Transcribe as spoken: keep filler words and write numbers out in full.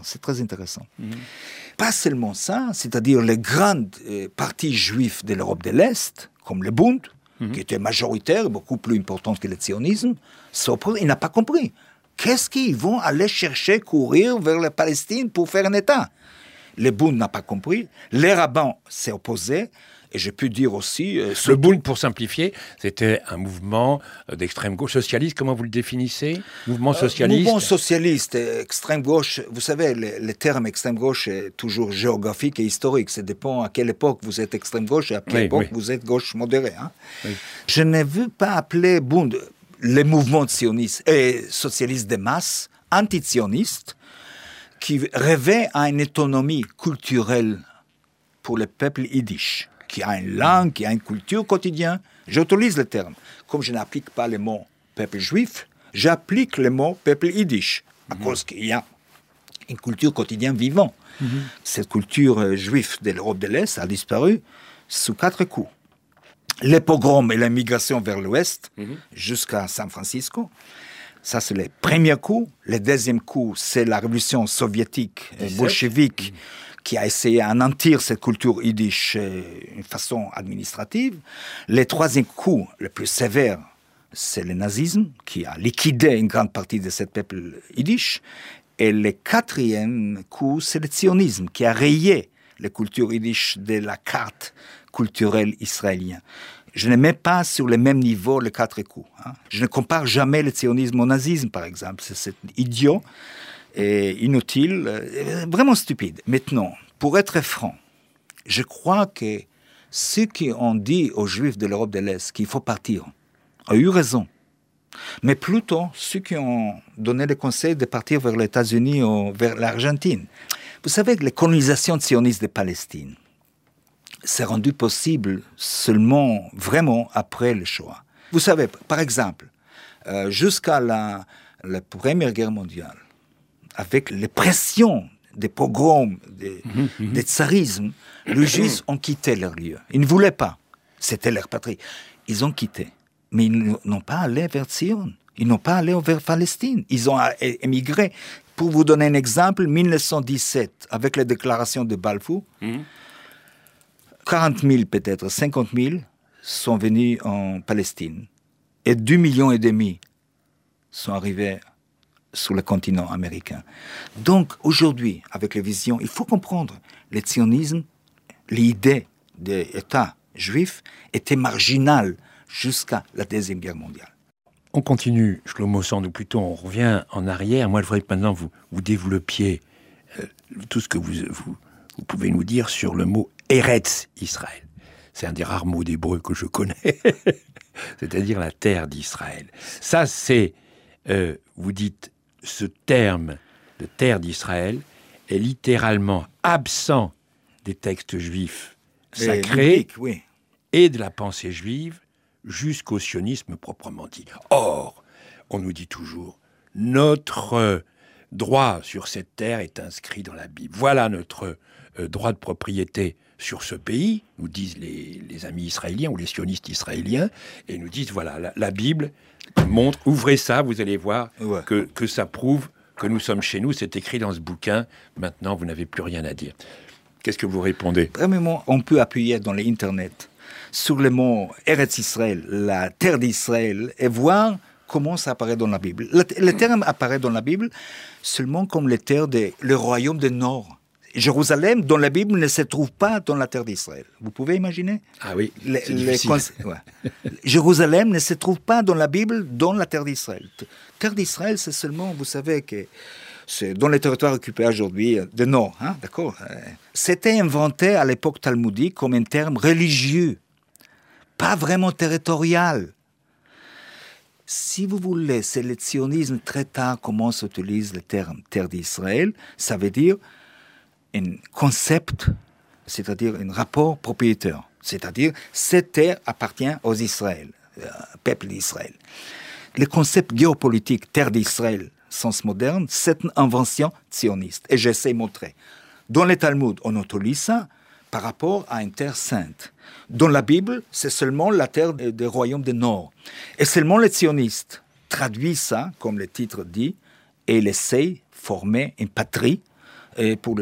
C'est très intéressant. Mmh. Pas seulement ça, c'est-à-dire les grandes euh, parties juives de l'Europe de l'Est, comme le Bund, mmh. qui était majoritaire, beaucoup plus important que le sionisme, s'oppose. Il n'a pas compris. Qu'est-ce qu'ils vont aller chercher, courir vers la Palestine pour faire un État? Le Bund n'a pas compris. Les rabbins s'est opposé. Et je peux dire aussi... Euh, le Bund, pour simplifier, c'était un mouvement d'extrême gauche socialiste. Comment vous le définissez? Mouvement socialiste euh, Mouvement socialiste, extrême gauche. Vous savez, le, le terme extrême gauche est toujours géographique et historique. Ça dépend à quelle époque vous êtes extrême gauche et à quelle oui, époque oui. vous êtes gauche modérée. Hein? Oui. Je ne veux pas appeler Bund les mouvements sionistes et socialistes de masse, anti-sionistes, qui rêvaient à une autonomie culturelle pour le peuple yiddish, qui a une langue, qui a une culture quotidienne. J'utilise le terme. Comme je n'applique pas le mot peuple juif, j'applique le mot peuple yiddish, à mm-hmm. cause qu'il y a une culture quotidienne vivante. Mm-hmm. Cette culture juive de l'Europe de l'Est a disparu sous quatre coups. Les pogroms et l'immigration vers l'Ouest, mm-hmm. jusqu'à San Francisco. Ça, c'est le premier coup. Le deuxième coup, c'est la révolution soviétique, bolchevique, mmh. qui a essayé d'anéantir cette culture yiddish d'une façon administrative. Le troisième coup, le plus sévère, c'est le nazisme, qui a liquidé une grande partie de ce peuple yiddish. Et le quatrième coup, c'est le sionisme, qui a rayé la culture yiddish de la carte culturelle israélienne. Je ne mets pas sur le même niveau les quatre coups. Hein. Je ne compare jamais le sionisme au nazisme, par exemple. C'est, c'est idiot et inutile, et vraiment stupide. Maintenant, pour être franc, je crois que ceux qui ont dit aux Juifs de l'Europe de l'Est qu'il faut partir ont eu raison. Mais plutôt ceux qui ont donné le conseil de partir vers les États-Unis ou vers l'Argentine. Vous savez que la colonisation sioniste de Palestine s'est rendu possible seulement vraiment après le Shoah. Vous savez, par exemple, euh, jusqu'à la, la Première Guerre mondiale, avec les pressions des pogroms, des, mmh, mmh. des tsarismes, les Juifs ont quitté leur lieu. Ils ne voulaient pas. C'était leur patrie. Ils ont quitté. Mais ils n'ont pas allé vers Sion. Ils n'ont pas allé vers Palestine. Ils ont émigré. Pour vous donner un exemple, dix-neuf cent dix-sept, avec la déclaration de Balfour, mmh. quarante mille peut-être, cinquante mille sont venus en Palestine. Et deux millions et demi sont arrivés sur le continent américain. Donc, aujourd'hui, avec les visions, il faut comprendre, le sionisme, l'idée d'État juif était marginale jusqu'à la Deuxième Guerre mondiale. On continue, Shlomo Sand, ou plutôt on revient en arrière. Moi, je voudrais que maintenant vous, vous développiez euh, tout ce que vous, vous, vous pouvez nous dire sur le mot Eretz Israël. C'est un des rares mots d'hébreu que je connais, c'est-à-dire la terre d'Israël. Ça, c'est, euh, vous dites, ce terme de terre d'Israël est littéralement absent des textes juifs sacrés et, biblique, oui. et de la pensée juive jusqu'au sionisme proprement dit. Or, on nous dit toujours, notre droit sur cette terre est inscrit dans la Bible. Voilà notre euh, droit de propriété sur ce pays, nous disent les, les amis israéliens ou les sionistes israéliens, et nous disent, voilà, la, la Bible montre, ouvrez ça, vous allez voir ouais. que, que ça prouve que nous sommes chez nous, c'est écrit dans ce bouquin, maintenant vous n'avez plus rien à dire. Qu'est-ce que vous répondez ? Premièrement, on peut appuyer dans l'internet sur le mot Eretz Israël, la terre d'Israël, et voir comment ça apparaît dans la Bible. Le, le terme apparaît dans la Bible seulement comme le terre de le royaume du Nord. Jérusalem, dans la Bible, ne se trouve pas dans la terre d'Israël. Vous pouvez imaginer ? Ah oui, les, c'est les difficile. Cons... Ouais. Jérusalem ne se trouve pas dans la Bible, dans la terre d'Israël. Terre d'Israël, c'est seulement, vous savez, que c'est dans les territoires occupés aujourd'hui de Nord. Hein, d'accord ? C'était inventé à l'époque talmudique comme un terme religieux, pas vraiment territorial. Si vous voulez, c'est le sionisme très tard commence à utiliser le terme terre d'Israël. Ça veut dire un concept, c'est-à-dire un rapport propriétaire. C'est-à-dire, cette terre appartient aux Israël, euh, peuple d'Israël. Le concept géopolitique terre d'Israël, sens moderne, c'est une invention sioniste. Et j'essaie de montrer. Dans le Talmud, on utilise ça par rapport à une terre sainte. Dans la Bible, c'est seulement la terre des royaumes du Nord. Et seulement les sionistes traduisent ça, comme le titre dit, et ils essayent de former une patrie et pour